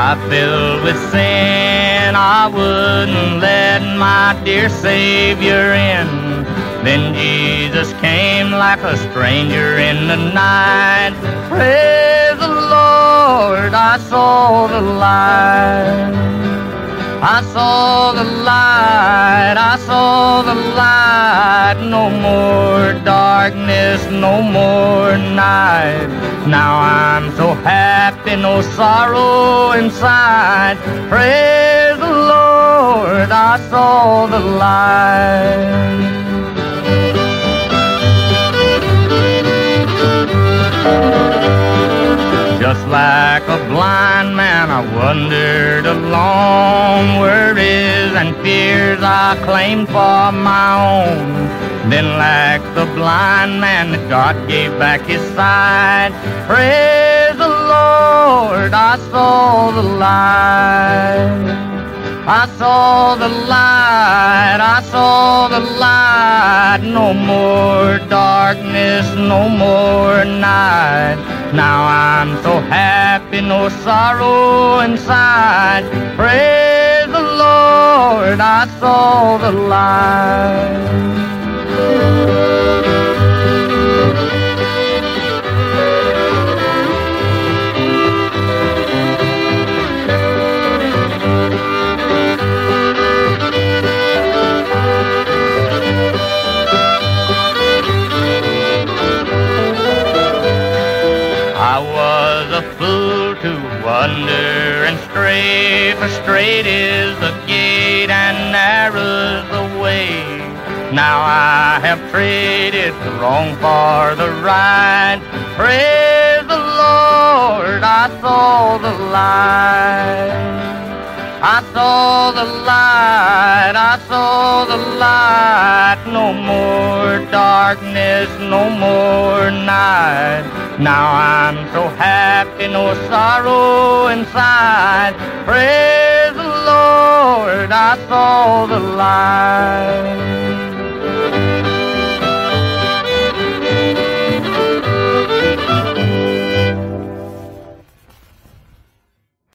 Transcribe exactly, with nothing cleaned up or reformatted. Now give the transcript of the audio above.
I filled with sin, I wouldn't let my dear Savior in. Then Jesus came like a stranger in the night. Praise the Lord, I saw the light. I saw the light, I saw the light. No more darkness, no more night. Now I'm so happy, no sorrow inside. Praise the Lord, I saw the light. Just like a blind man, I wandered along, worries and fears I claimed for my own. Then like the blind man, that God gave back his sight. Praise the Lord, I saw the light. I saw the light, I saw the light. No more darkness, no more night. Now I'm so happy, no sorrow inside. Praise the Lord, I saw the light. I was a fool to wander and stray, for straight is the gate and narrow's the way. Now I have traded the wrong for the right. Praise the Lord, I saw the light. I saw the light, I saw the light. No more darkness, no more night. Now I'm so happy, no sorrow inside. Praise the Lord, I saw the light.